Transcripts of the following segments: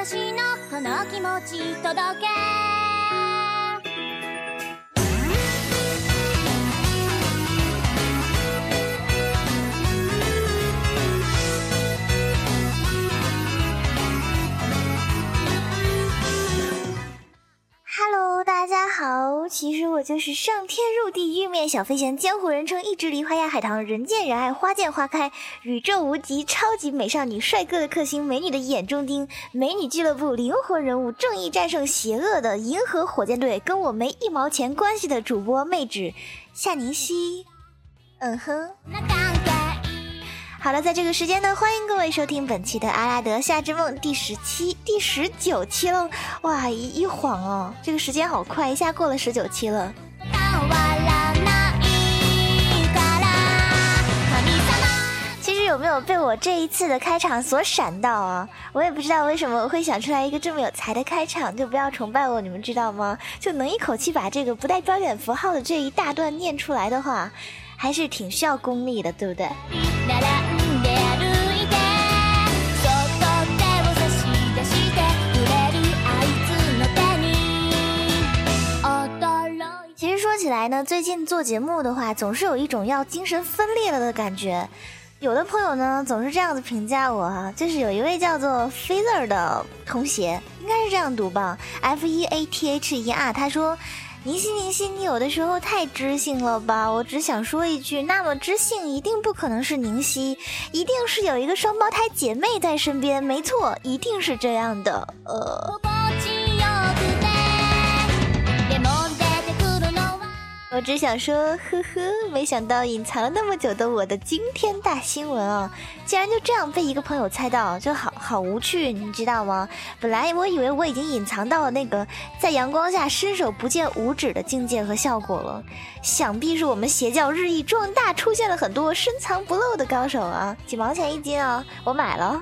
私のこの気持ち届け大家好，其实我就是上天入地玉面小飞仙，江湖人称一只梨花压海棠，人见人爱花见花开，宇宙无敌超级美少女，帅哥的克星，美女的眼中钉，美女俱乐部灵魂人物，正义战胜邪恶的银河火箭队，跟我没一毛钱关系的主播妹纸夏宁熙。好了，在这个时间呢，欢迎各位收听本期的阿拉德夏之梦第19期了。哇，一晃哦，这个时间好快，一下过了19期了。其实有没有被我这一次的开场所闪到啊？我也不知道为什么我会想出来一个这么有才的开场，就不要崇拜我，你们知道吗？就能一口气把这个不带标点符号的这一大段念出来的话，还是挺需要功力的，对不对？其实说起来呢，最近做节目的话，总是有一种要精神分裂了的感觉。有的朋友呢，总是这样子评价我哈，就是有一位叫做 Feather 的同学，应该是这样读吧 ，FEATHER， 他说。宁熙，你有的时候太知性了吧？我只想说一句，那么知性一定不可能是宁熙，一定是有一个双胞胎姐妹在身边，没错，一定是这样的。我只想说，呵呵，没想到隐藏了那么久的我的惊天大新闻啊，竟然就这样被一个朋友猜到，就好无趣，你知道吗？本来我以为我已经隐藏到了那个在阳光下伸手不见五指的境界和效果了，想必是我们邪教日益壮大，出现了很多深藏不露的高手啊！几毛钱一斤啊，我买了。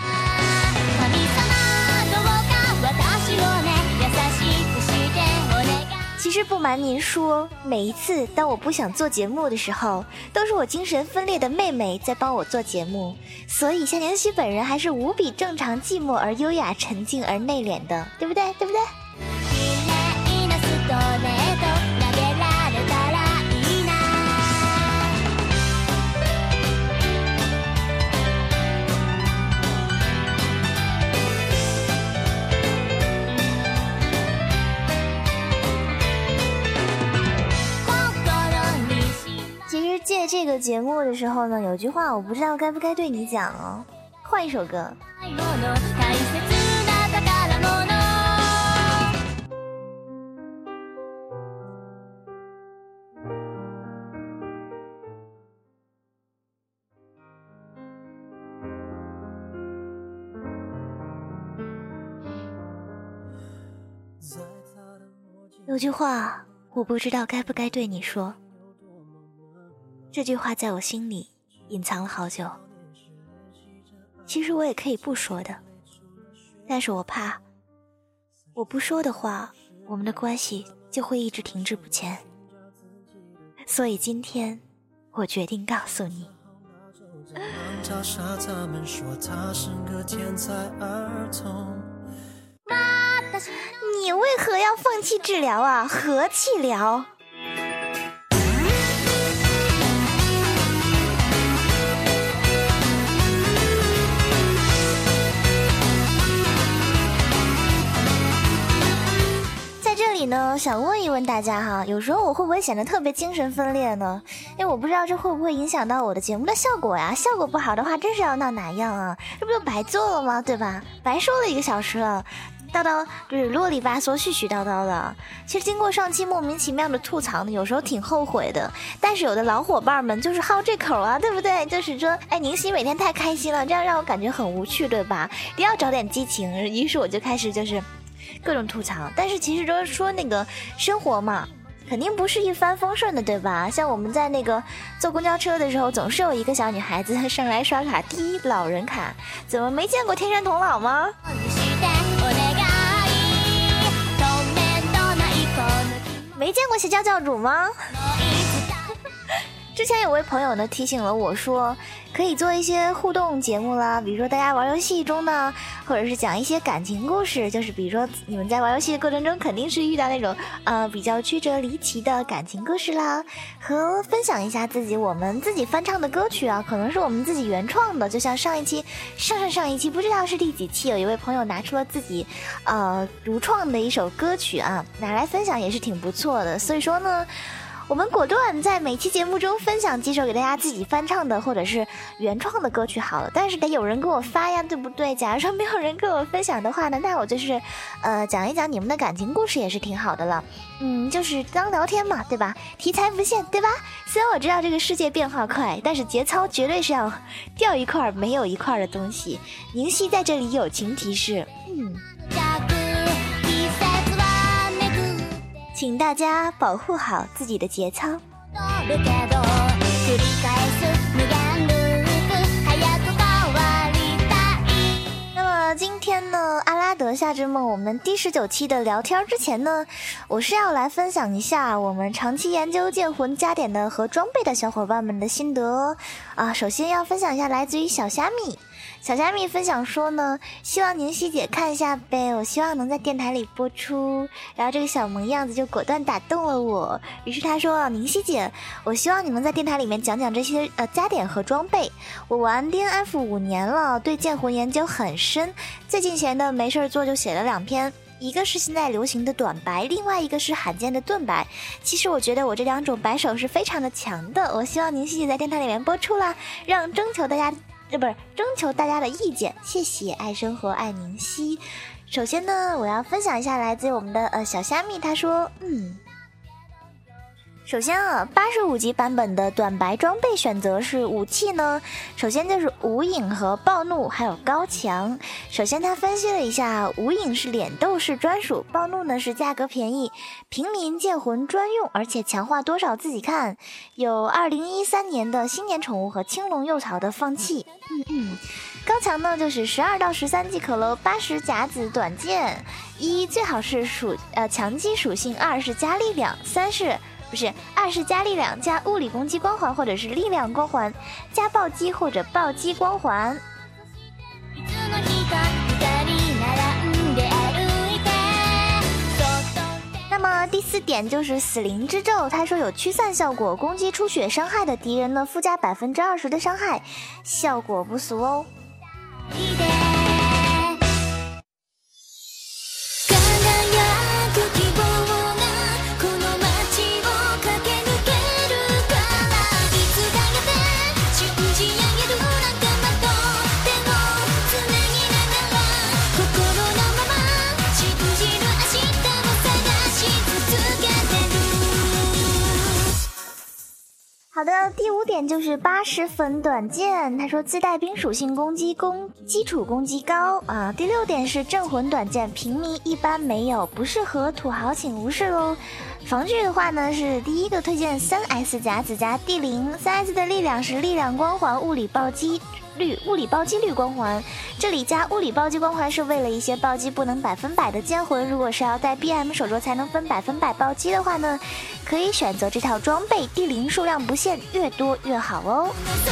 其实不瞒您说，每一次当我不想做节目的时候，都是我精神分裂的妹妹在帮我做节目，所以夏宁熙本人还是无比正常、寂寞而优雅、沉静而内敛的，对不对？对不对？借这个节目的时候呢，有句话我不知道该不该对你讲哦。换一首歌。有句话我不知道该不该对你说。这句话在我心里隐藏了好久，其实我也可以不说的，但是我怕我不说的话，我们的关系就会一直停滞不前，所以今天我决定告诉你。你为何要放弃治疗啊？和气疗。呢，想问一问大家哈，有时候我会不会显得特别精神分裂呢？因为我不知道这会不会影响到我的节目的效果呀？效果不好的话，真是要闹哪样啊？这不就白做了吗？对吧？白说了1个小时了，叨叨就是啰里吧嗦、絮絮叨叨的。其实经过上期莫名其妙的吐槽呢，有时候挺后悔的。但是有的老伙伴们就是好这口啊，对不对？就是说，哎，宁熙每天太开心了，这样让我感觉很无趣，对吧？一定要找点激情。于是我就开始就是各种吐槽。但是其实就是说那个生活嘛，肯定不是一帆风顺的，对吧？像我们在那个坐公交车的时候，总是有一个小女孩子上来刷卡，第一老人卡，怎么没见过天山童姥吗？没见过邪教教主吗？ 之前有位朋友呢提醒了我说，可以做一些互动节目啦，比如说大家玩游戏中呢，或者是讲一些感情故事，就是比如说你们在玩游戏的过程中肯定是遇到那种比较曲折离奇的感情故事啦，和分享一下我们自己翻唱的歌曲啊，可能是我们自己原创的，就像上一期不知道是第几期，有一位朋友拿出了自己独创的一首歌曲啊，拿来分享也是挺不错的。所以说呢，我们果断在每期节目中分享几首给大家自己翻唱的或者是原创的歌曲好了，但是得有人给我发呀，对不对？假如说没有人跟我分享的话呢，那我就是讲一讲你们的感情故事也是挺好的了。就是当聊天嘛，对吧？题材不限，对吧？虽然我知道这个世界变化快，但是节操绝对是要掉一块没有一块的东西。宁熙在这里友情提示，请大家保护好自己的节操。那么今天呢，阿拉德夏之梦我们第19期的聊天之前呢，我是要来分享一下我们长期研究剑魂加点的和装备的小伙伴们的心得啊。首先要分享一下来自于小虾米。小虾米分享说呢，希望宁熙姐看一下呗，我希望能在电台里播出。然后这个小萌样子就果断打动了我，于是他说宁熙姐，我希望你能在电台里面讲讲这些加点和装备。我玩 DNF 5年了，对剑魂研究很深，最近闲的没事做就写了2篇，一个是现在流行的短白，另外一个是罕见的盾白。其实我觉得我这2种白手是非常的强的，我希望宁熙姐在电台里面播出啦，让征求大家的意见，谢谢，爱生活爱宁熙。首先呢，我要分享一下来自我们的小虾米，他说首先85级版本的短白装备选择是武器呢，首先就是无影和暴怒还有高强。首先他分析了一下，无影是脸斗士专属，暴怒呢是价格便宜平民剑魂专用，而且强化多少自己看，有2013年的新年宠物和青龙幼草的放弃。高强呢就是12到13即可喽，80甲子短剑，最好是强击属性，2是加力量，2是加力量加物理攻击光环或者是力量光环加暴击或者暴击光环。那么第4点就是死灵之咒，他说有驱散效果，攻击出血伤害的敌人呢附加20%的伤害，效果不俗哦。好的，第5点就是80粉短剑，他说自带冰属性攻击基础攻击高啊。第6点是镇魂短剑，平民一般没有，不适合土豪请无视喽。防具的话呢，是第一个推荐3S 甲子加地灵，3S 的力量是力量光环物理暴击率光环，这里加物理暴击光环是为了一些暴击不能100%的剑魂，如果是要带 BM 手镯才能分100%暴击的话呢，可以选择这套装备，地灵数量不限，越多越好哦。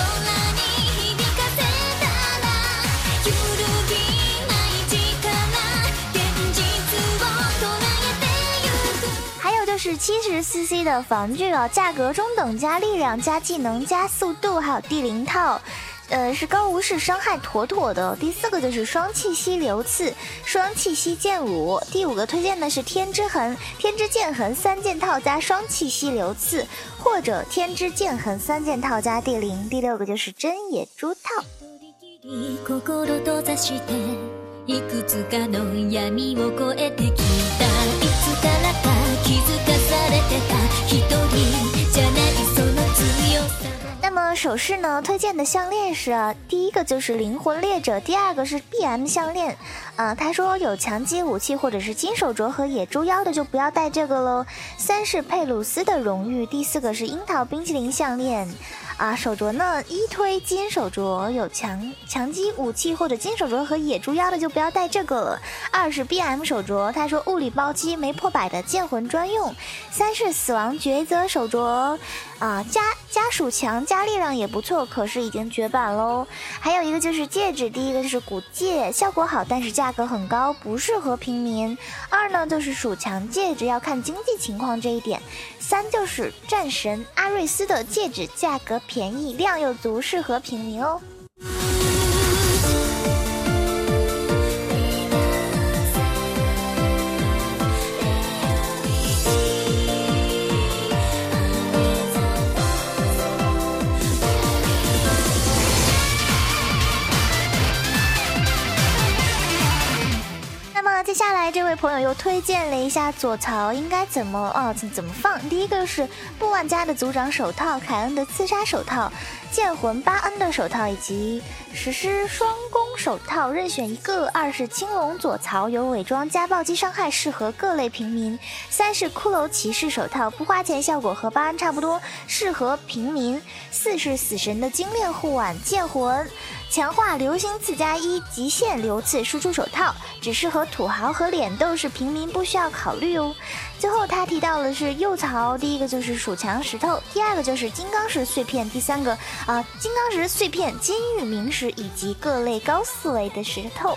还有就是70cc 的防具价格中等，加力量加技能加速度，还有地灵套，是高无视伤害妥妥的。第4个就是双气息流刺，双气息剑舞。第5个推荐的是天之剑痕3件套加双气息流刺，或者天之剑痕3件套加地灵。第6个就是真野猪套。那么首饰呢，推荐的项链是第1个就是灵魂猎者，第2个是 BM 项链。他说有强击武器或者是金手镯和野猪腰的就不要带这个喽。3是佩鲁斯的荣誉，第4个是樱桃冰淇淋项链。手镯呢，推金手镯，有强击武器或者金手镯和野猪腰的就不要带这个了。2是 BM 手镯，他说物理暴击没破百的剑魂专用。3是死亡抉择手镯，加加属强加力量也不错，可是已经绝版喽。还有一个就是戒指，第一个就是古戒，效果好，但是价格很高，不适合平民。二呢就是属强戒指，要看经济情况这一点。三就是战神阿瑞斯的戒指，价格便宜，量又足，适合平民哦。接下来这位朋友又推荐了一下左槽应该怎么放。第一个是布万家的族长手套，凯恩的刺杀手套，剑魂巴恩的手套，以及实施双攻手套，任选一个。二是青龙左槽，有伪装加暴击伤害，适合各类平民。三是骷髅骑士手套，不花钱，效果和巴恩差不多，适合平民。四是死神的精炼护腕剑魂，强化流星刺加1，极限流刺输出手套，只适合土豪和脸斗士，平民不需要考虑哦。最后他提到的是右槽，第一个就是属强石头，第二个就是金刚石碎片，第三个金刚石碎片、金玉冥石以及各类高思维的石头。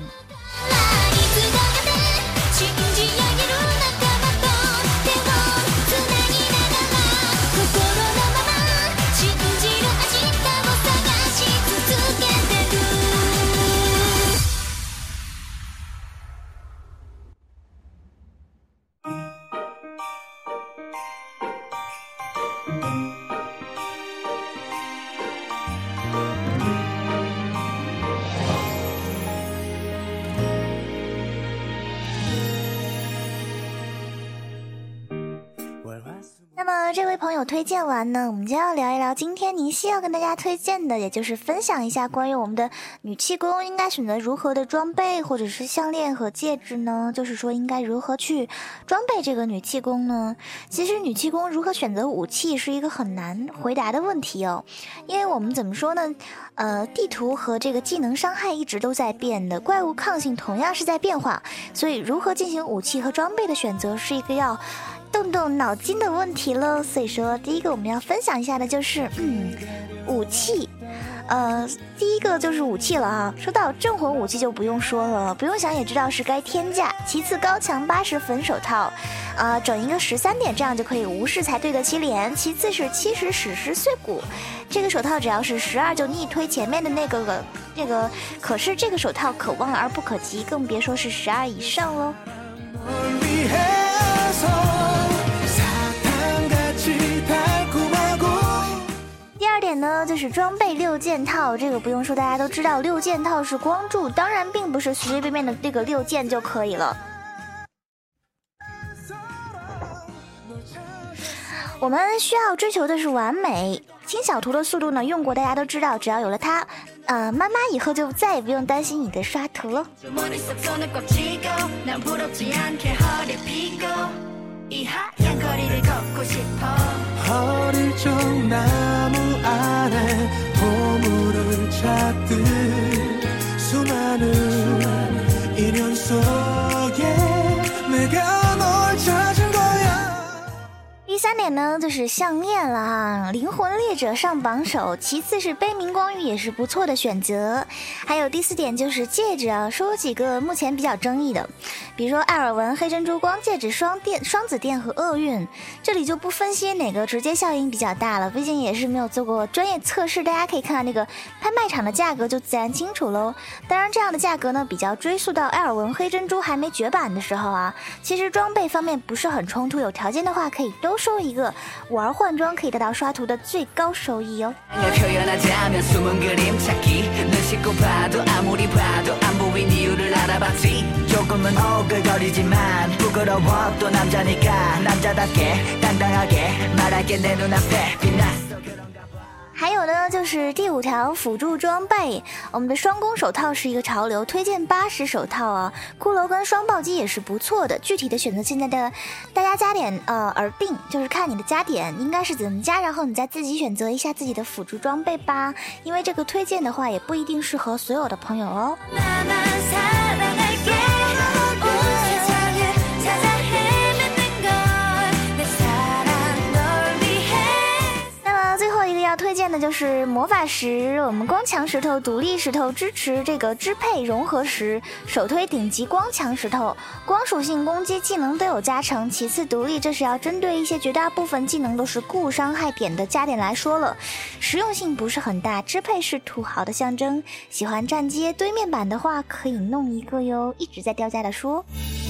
那么这位朋友推荐完呢，我们就要聊一聊今天宁熙要跟大家推荐的，也就是分享一下关于我们的女气功应该选择如何的装备或者是项链和戒指呢，就是说应该如何去装备这个女气功呢。其实女气功如何选择武器是一个很难回答的问题哦，因为我们怎么说呢，地图和这个技能伤害一直都在变的，怪物抗性同样是在变化，所以如何进行武器和装备的选择是一个要动动脑筋的问题了。所以说第一个我们要分享一下的就是武器。第一个就是武器了啊。说到镇魂武器就不用说了，不用想也知道是该天价。其次高强80粉手套，整一个13点，这样就可以无视才对得起脸。其次是70史诗碎骨，这个手套只要是12就逆推前面的那个，可是这个手套可望而不可及，更别说是12以上喽。第二点呢，就是装备6件套，这个不用说，大家都知道6件套是光柱，当然并不是随随便便的这个6件就可以了。我们需要追求的是完美。清小图的速度呢，用过大家都知道，只要有了它，妈妈以后就再也不用担心你的刷图了。第三点呢，就是项链了啊，灵魂猎者上榜首，其次是悲鸣光玉也是不错的选择。还有第四点就是戒指啊，说几个目前比较争议的，比如说艾尔文黑珍珠光戒指、双子殿和厄运，这里就不分析哪个直接效应比较大了，毕竟也是没有做过专业测试，大家可以看看那个拍卖场的价格就自然清楚喽。当然这样的价格呢，比较追溯到艾尔文黑珍珠还没绝版的时候啊，其实装备方面不是很冲突，有条件的话可以都收一个，玩换装可以得到刷图的最高收益哦。还有呢，就是第5条辅助装备，我们的双攻手套是一个潮流，推荐80手套啊，骷髅跟双暴击也是不错的。具体的选择现在的大家加点而定，就是看你的加点应该是怎么加，然后你再自己选择一下自己的辅助装备吧，因为这个推荐的话也不一定适合所有的朋友哦。 的就是魔法石，我们光强石头、独立石头支持这个支配融合石，首推顶级光强石头，光属性攻击技能都有加成。其次独立这是要针对一些绝大部分技能都是固伤害点的加点来说了，实用性不是很大，支配是土豪的象征。喜欢站街堆面板的话可以弄一个哟，一直在掉价的说。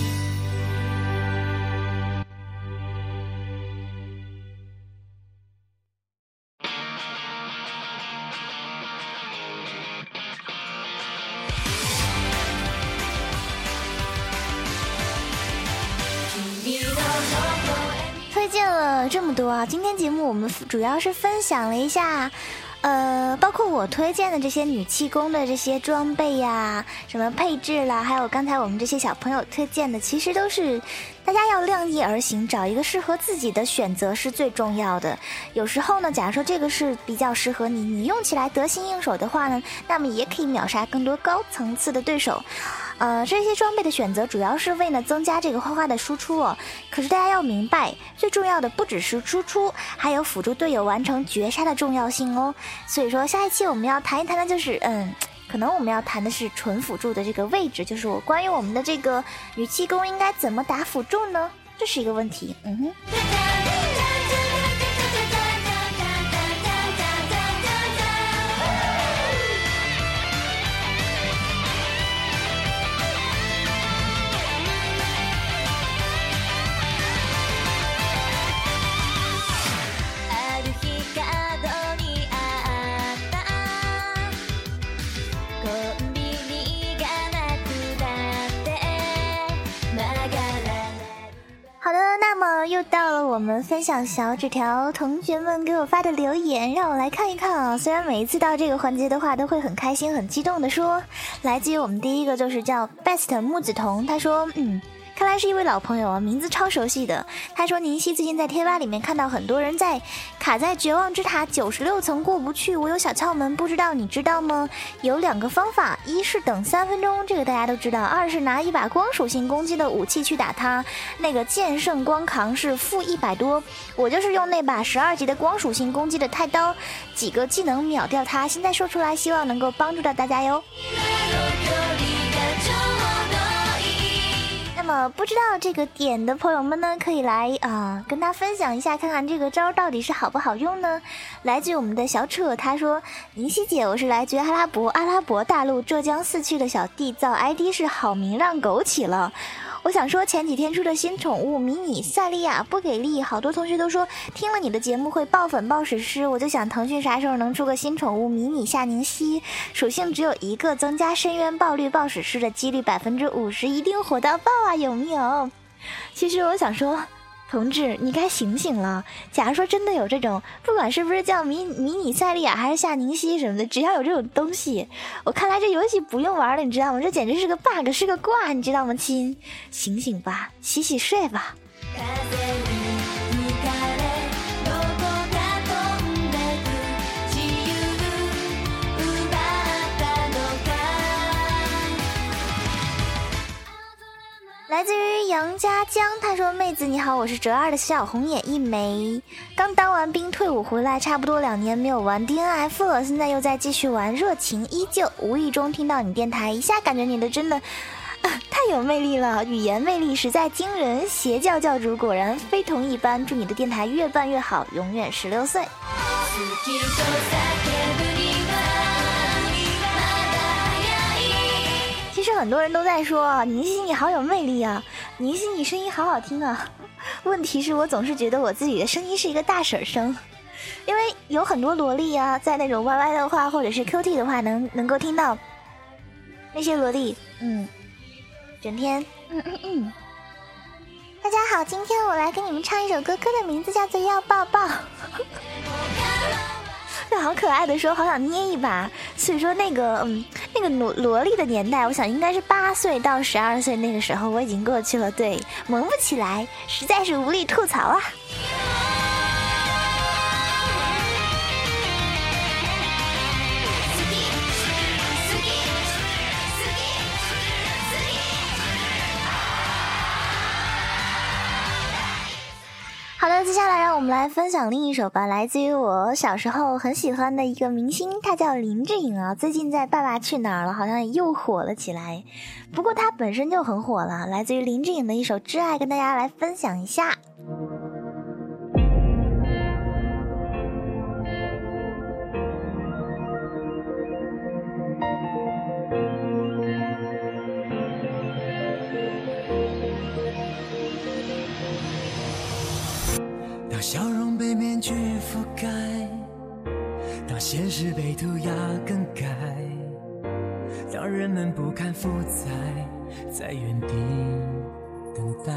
推荐了这么多啊，今天节目我们主要是分享了一下包括我推荐的这些女气功的这些装备呀，什么配置啦，还有刚才我们这些小朋友推荐的，其实都是大家要量力而行，找一个适合自己的选择是最重要的。有时候呢，假如说这个是比较适合你，你用起来得心应手的话呢，那么也可以秒杀更多高层次的对手。这些装备的选择主要是为了增加这个花花的输出哦。可是大家要明白，最重要的不只是输出，还有辅助队友完成绝杀的重要性哦。所以说下一期我们要谈一谈的就是可能我们要谈的是纯辅助的这个位置，就是关于我们的这个女气功应该怎么打辅助呢？这是一个问题。好的，那么又到了我们分享小纸条同学们给我发的留言，让我来看一看啊。虽然每一次到这个环节的话都会很开心很激动的说，来自于我们第一个就是叫 Best 木子彤，他说看来是一位老朋友啊，名字超熟悉的。他说宁熙最近在贴吧里面看到很多人卡在绝望之塔96层过不去，我有小窍门，不知道你知道吗？有2个方法，一是等3分钟，这个大家都知道；二是拿一把光属性攻击的武器去打他，那个剑圣光扛是-100多，我就是用那把12级的光属性攻击的太刀，几个技能秒掉他。现在说出来，希望能够帮助到大家哟。那么不知道这个点的朋友们呢，可以来跟他分享一下，看看这个招到底是好不好用呢？来自于我们的小扯，他说：宁熙姐，我是来自于阿拉伯大陆浙江4区的小弟，造 ID 是好名让枸杞了。我想说前几天出的新宠物迷你赛利亚不给力，好多同学都说听了你的节目会爆粉爆史诗，我就想腾讯啥时候能出个新宠物迷你夏宁熙，属性只有一个，增加深渊爆绿爆史诗的几率50%，一定火到爆啊，有没有？其实我想说同志你该醒醒了，假如说真的有这种，不管是不是叫迷你赛利亚还是夏宁熙什么的，只要有这种东西，我看来这游戏不用玩了，你知道吗？这简直是个 bug， 是个挂，你知道吗亲？醒醒吧，洗洗睡吧。来自于杨家江，他说：妹子你好，我是哲二的小红眼一枚，刚当完兵退伍回来，差不多2年没有玩 DNF 了，现在又在继续玩，热情依旧。无意中听到你电台，一下感觉你的真的太有魅力了，语言魅力实在惊人，邪教教主果然非同一般，祝你的电台越办越好，永远16岁。其实很多人都在说宁熙你好有魅力啊，宁熙你声音好好听啊，问题是我总是觉得我自己的声音是一个大婶声，因为有很多萝莉啊，在那种 YY 的话或者是 QT 的话能够听到那些萝莉整天大家好，今天我来给你们唱一首歌，歌的名字叫做要抱抱就好可爱的说好想捏一把，所以说那个萝莉的年代，我想应该是8岁到12岁，那个时候我已经过去了，对，萌不起来，实在是无力吐槽啊。好的， 接下来让我们来分享另一首吧，来自于我小时候很喜欢的一个明星，他叫林志颖啊，最近在《爸爸去哪儿了》好像也又火了起来，不过他本身就很火了，来自于林志颖的一首《挚爱》跟大家来分享一下。 当笑容被面具覆盖，当现实被涂鸦更改，当人们不堪负载，在原地等待。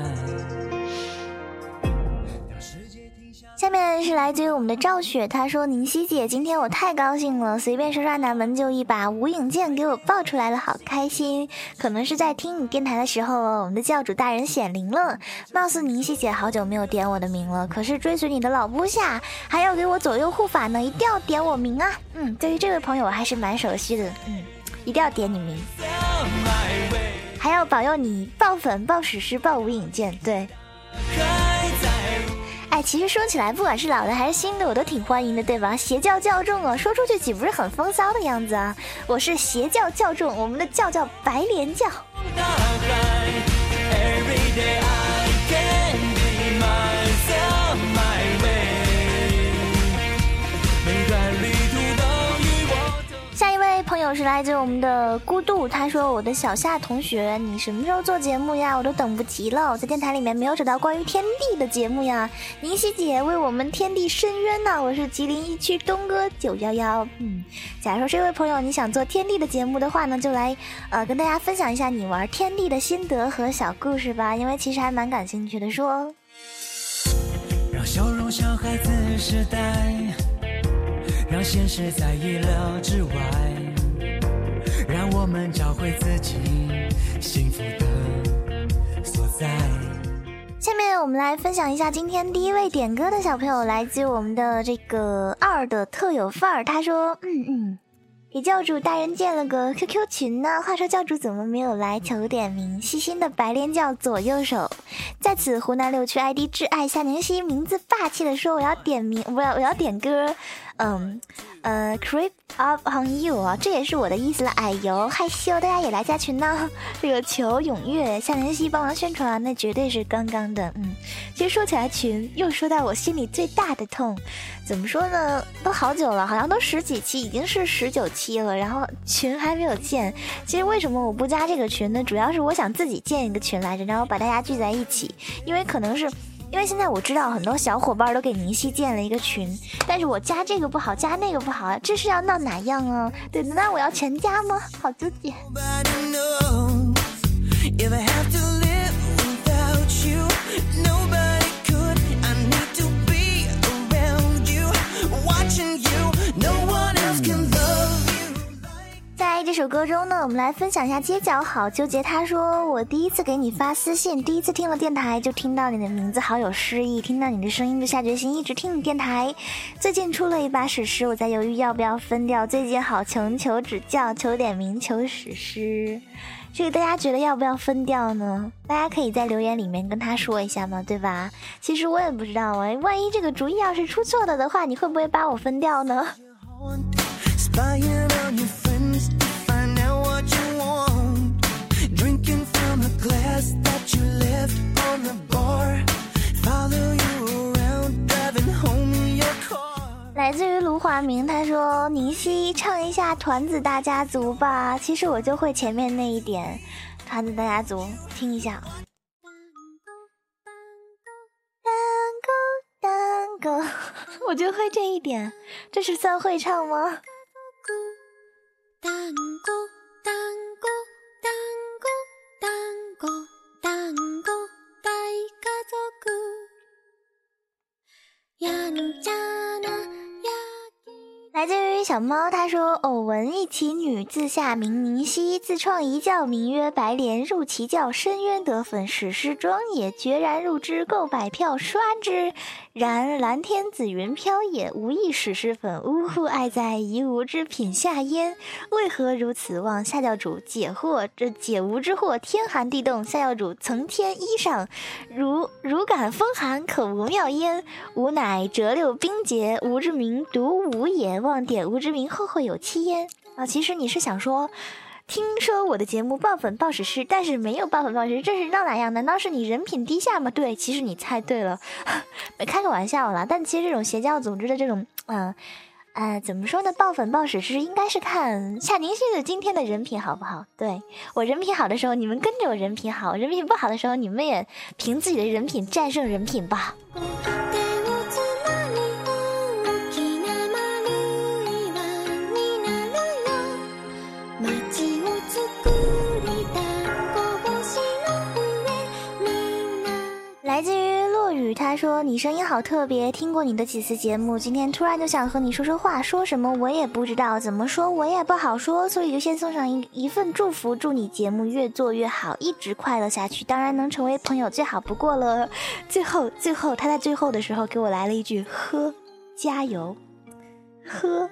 下面是来自于我们的赵雪，她说宁熙姐今天我太高兴了，随便刷刷南门就一把无影剑给我爆出来了，好开心。可能是在听你电台的时候我们的教主大人显灵了，貌似宁熙姐好久没有点我的名了，可是追随你的老部下还要给我左右护法呢，一定要点我名啊。对于这位朋友我还是蛮熟悉的，一定要点你名，还要保佑你爆粉爆史诗爆无影剑。对，其实说起来不管是老的还是新的我都挺欢迎的，对吧？邪教教众啊，说出去岂不是很风骚的样子啊？我是邪教教众，我们的教叫白莲教。下一位朋友是来自我们的孤独，他说我的小夏同学你什么时候做节目呀，我都等不及了，我在电台里面没有找到关于天地的节目呀，宁熙姐为我们天地申冤呐，我是吉林一区东哥911。假如说这位朋友你想做天地的节目的话呢，就来跟大家分享一下你玩天地的心得和小故事吧，因为其实还蛮感兴趣的。说让笑容像孩子时代，让现实在意料之外，让我们找回自己幸福的所在。 下面我们来分享一下今天第一位点歌的小朋友，来自我们的这个2的特有范儿，他说给教主大人建了个 QQ 群呢，话说教主怎么没有来求点名？细心的白莲教左右手，在此湖南6区 ID 挚爱夏宁熙名字霸气的说我要点名，我要点歌，Creep Up on You 啊，这也是我的意思了。哎呦，害羞，大家也来加群呢。这个求踊跃，夏宁熙帮忙宣传，那绝对是刚刚的。其实说起来群，又说到我心里最大的痛。怎么说呢？都好久了，好像都10几期，已经是19期了，然后群还没有建。其实为什么我不加这个群呢？主要是我想自己建一个群来着，然后把大家聚在一起，因为现在我知道很多小伙伴都给宁熙建了一个群，但是我加这个不好，加那个不好，这是要闹哪样啊？对，那我要全加吗？好纠结。在这首歌中呢，我们来分享一下街角好纠结。他说我第一次给你发私信，第一次听了电台就听到你的名字，好有诗意，听到你的声音就下决心一直听你电台。最近出了一把史诗，我在犹豫要不要分掉，最近好穷，求指教，求点名，求史诗。这个大家觉得要不要分掉呢？大家可以在留言里面跟他说一下嘛，对吧？其实我也不知道万一这个主意要是出错了的话，你会不会把我分掉呢？来自于卢华明，他说宁熙唱一下团子大家族吧，其实我就会前面那一点，团子大家族听一下。单个我就会这一点，这是算会唱吗？来自于于小猫他说，偶闻一奇女，自下名宁熙，自创一教名曰白莲，入其教深渊得粉，史诗庄也，决然入之，购百票刷之。然蓝天紫云飘也，无异史诗粉，呜呼爱在夷吾之品下焉。为何如此？望下教主解惑，这解吾之惑，天寒地冻，下教主曾添衣裳，如感风寒，可无妙焉。吾乃折六冰结，吾之名独无也，望点吾之名，后会有期焉。啊，其实你是想说，听说我的节目爆粉爆史诗，但是没有爆粉爆史诗，这是闹哪样？难道是你人品低下吗？对，其实你猜对了，开个玩笑啦。但其实这种邪教组织的这种，怎么说呢？爆粉爆史诗应该是看夏宁熙的今天的人品好不好？对，我人品好的时候，你们跟着我人品好；人品不好的时候，你们也凭自己的人品战胜人品吧。来自于落雨，他说你声音好特别，听过你的几次节目，今天突然就想和你说说话，说什么我也不知道，怎么说我也不好说，所以就先送上一份祝福，祝你节目越做越好，一直快乐下去，当然能成为朋友最好不过了。最后他在最后的时候给我来了一句呵，加油，呵。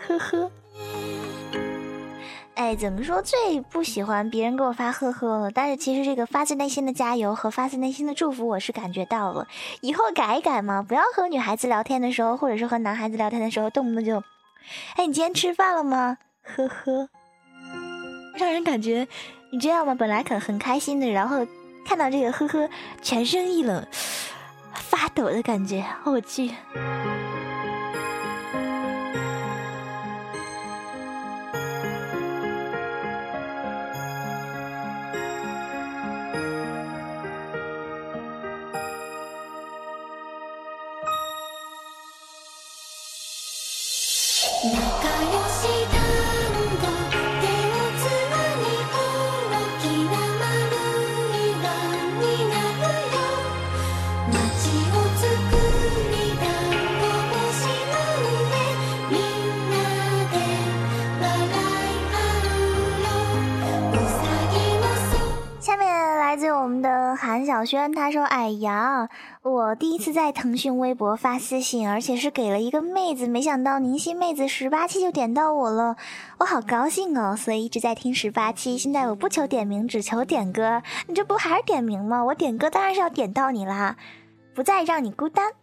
哎，怎么说最不喜欢别人给我发呵呵了？但是其实这个发自内心的加油和发自内心的祝福，我是感觉到了。以后改一改嘛，不要和女孩子聊天的时候，或者是和男孩子聊天的时候，动不动就，哎，你今天吃饭了吗？呵呵，让人感觉你知道吗？本来很开心的，然后看到这个呵呵，全身一冷，发抖的感觉。我去。韩小轩他说，哎呀，我第一次在腾讯微博发私信，而且是给了一个妹子，没想到宁熙妹子18期就点到我了，我好高兴哦，所以一直在听18期，现在我不求点名，只求点歌。你这不还是点名吗？我点歌当然是要点到你啦，不再让你孤单。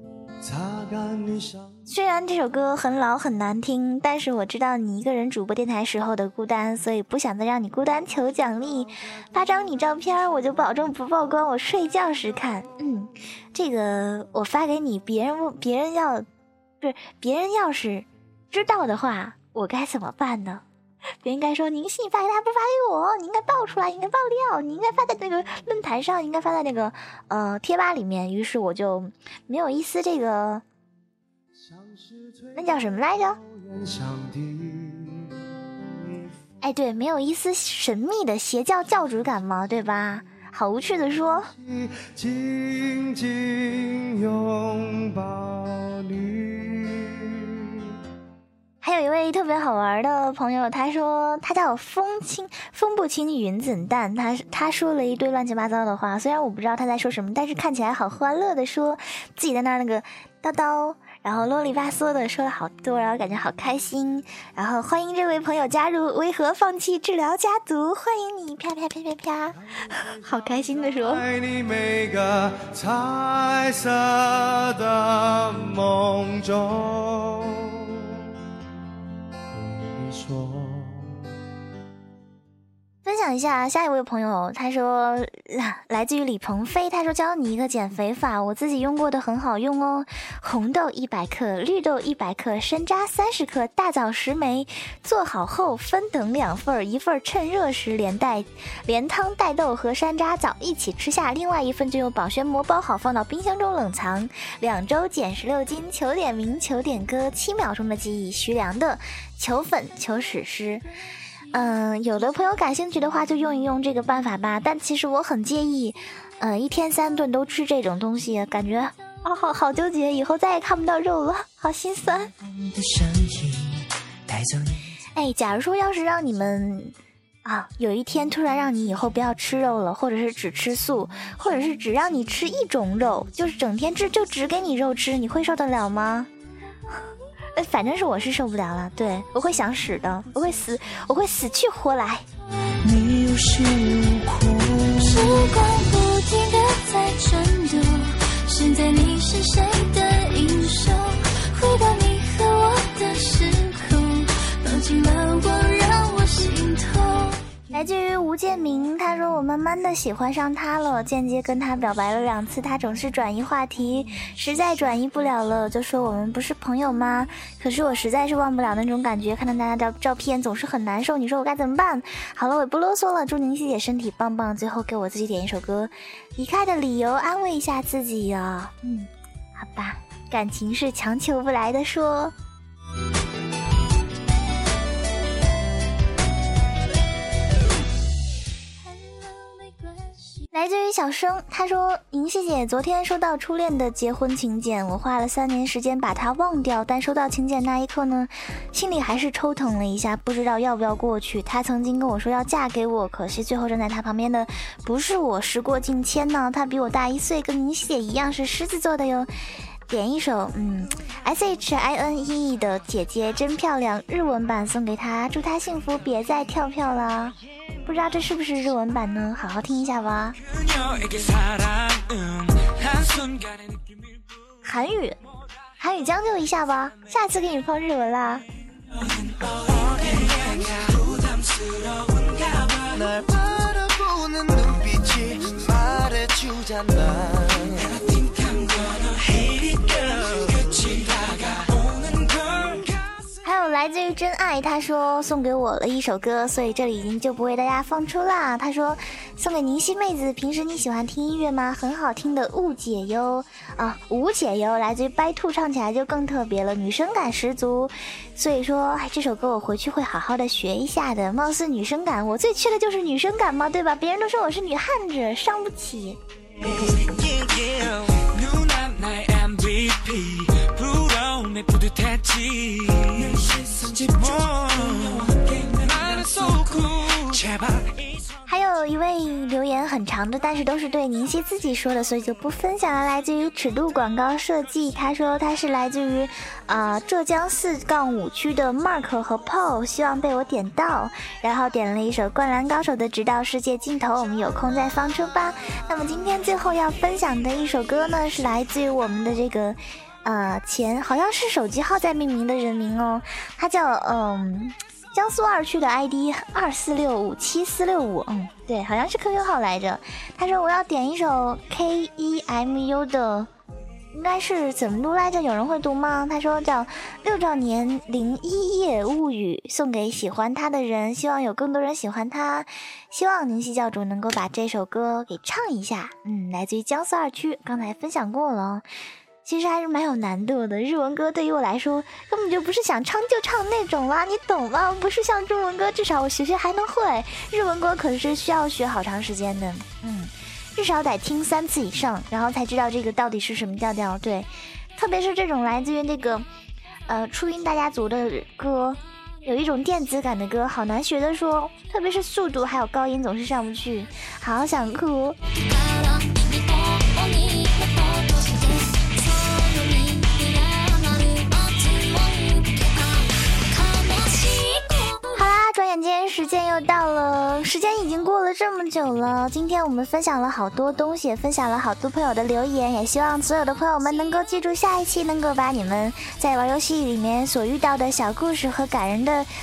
虽然这首歌很老很难听，但是我知道你一个人主播电台时候的孤单，所以不想再让你孤单，求奖励，发张你照片，我就保证不曝光，我睡觉时看。这个我发给你，别人要是知道的话，我该怎么办呢？别人应该说，宁熙你发给他不发给我，你应该爆出来，你应该爆料，你应该发在那个论坛上，应该发在那个贴吧里面。于是我就没有一丝这个那叫什么来着？哎，对，没有一丝神秘的邪教教主感嘛，对吧？好无趣的说。紧紧拥抱你。还有一位特别好玩的朋友，他说他叫风不清云怎淡，他说了一堆乱七八糟的话，虽然我不知道他在说什么，但是看起来好欢乐的说自己在那个叨叨，然后啰里吧嗦的说了好多，然后感觉好开心，然后欢迎这位朋友加入为何放弃治疗家族，欢迎你，啪啪啪啪啪，好开心的说爱你每个彩色的梦中。分享一下下一位朋友，他说来自于李鹏飞，他说教你一个减肥法，我自己用过的很好用哦，红豆100克，绿豆100克，山楂30克，大枣10枚，做好后分等2份，一份趁热时连汤带豆和山楂枣一起吃下，另外一份就用保鲜膜包好放到冰箱中冷藏，2周减16斤，求点名求点歌，7秒钟的记忆，徐良的求粉求史诗。有的朋友感兴趣的话就用一用这个办法吧，但其实我很介意1天3顿都吃这种东西，感觉好纠结，以后再也看不到肉了，好心酸。 哎，假如说要是让你们有一天突然让你以后不要吃肉了，或者是只吃素，或者是只让你吃一种肉，就是整天就只给你肉吃，你会受得了吗？反正是我是受不了了，对，我会想死的，我会死去活来。 你有恃无恐， 时光不停地在转动，现在你是谁的英雄？回到你和我的时空，放进了我，让我心痛。 来自于吴建明，他说我慢慢的喜欢上他了，间接跟他表白了2次，他总是转移话题，实在转移不了了，就说我们不是朋友吗？可是我实在是忘不了那种感觉，看到大家的照片总是很难受，你说我该怎么办？好了，我也不啰嗦了，祝宁熙姐身体棒棒，最后给我自己点一首歌，离开的理由安慰一下自己啊。好吧，感情是强求不来的说。来自于小生，他说宁熙姐昨天收到初恋的结婚请柬，我花了3年时间把它忘掉，但收到请柬那一刻呢，心里还是抽疼了一下，不知道要不要过去。他曾经跟我说要嫁给我，可惜最后站在他旁边的不是我，时过境迁呢，他比我大1岁，跟宁熙姐一样是狮子座的哟。点一首SHINE 的姐姐真漂亮日文版送给他，祝他幸福，别再跳票了。不知道这是不是日文版呢？好好听一下吧。韩语将就一下吧，下次给你放日文啦。还有来自于真爱，他说送给我了一首歌，所以这里已经就不为大家放出啦。他说送给宁熙妹子，平时你喜欢听音乐吗？很好听的误解哟无解哟，来自于白兔，唱起来就更特别了，女生感十足。所以说这首歌我回去会好好的学一下的，貌似女生感，我最缺的就是女生感嘛，对吧？别人都说我是女汉子，伤不起。还有一位留言很长的，但是都是对宁熙自己说的，所以就不分享了。来自于尺度广告设计，他说他是来自于浙江4-5区的 Mark 和 Paul， 希望被我点到，然后点了一首灌篮高手的直到世界尽头，我们有空再放出吧。那么今天最后要分享的一首歌呢，是来自于我们的这个前好像是手机号在命名的人名哦，他叫江苏2区的 ID 24657465，对，好像是 QQ 号来着。他说我要点一首 KEMU 的，应该是怎么读来着？有人会读吗？他说叫6兆年01夜物语，送给喜欢他的人，希望有更多人喜欢他，希望宁熙教主能够把这首歌给唱一下。来自于江苏2区，刚才分享过了。其实还是蛮有难度的，日文歌对于我来说根本就不是想唱就唱那种啦，你懂吗？不是像中文歌，至少我学还能会，日文歌可是需要学好长时间的，至少得听3次以上，然后才知道这个到底是什么调调。对，特别是这种来自于那个初音大家族的歌，有一种电子感的歌，好难学的说，特别是速度还有高音总是上不去，好想哭。转眼间时间又到了，时间已经过了这么久了。今天我们分享了好多东西，也分享了好多朋友的留言，也希望所有的朋友们能够记住，下一期能够把你们在玩游戏里面所遇到的小故事和感人的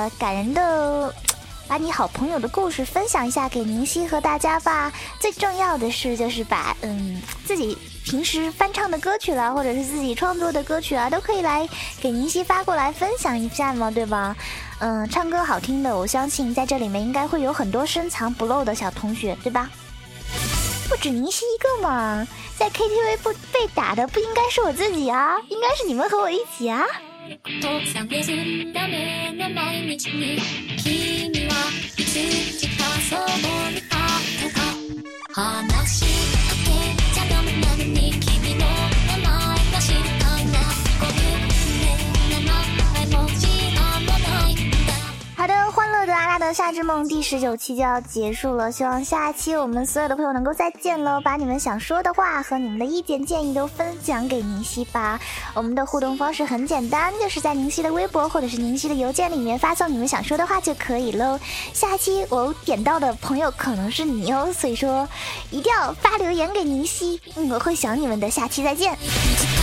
把你好朋友的故事分享一下给宁熙和大家吧。最重要的是就是把自己平时翻唱的歌曲啦，或者是自己创作的歌曲啊，都可以来给宁熙发过来分享一下嘛，对吧？唱歌好听的，我相信在这里面应该会有很多深藏不露的小同学，对吧？不止宁熙一个嘛，在 KTV 被打的不应该是我自己啊，应该是你们和我一起啊。 的夏之梦第19期就要结束了，希望下期我们所有的朋友能够再见喽，把你们想说的话和你们的意见建议都分享给宁熙吧。我们的互动方式很简单，就是在宁熙的微博或者是宁熙的邮件里面发送你们想说的话就可以喽。下期我点到的朋友可能是你哦，所以说一定要发留言给宁熙，我会想你们的，下期再见。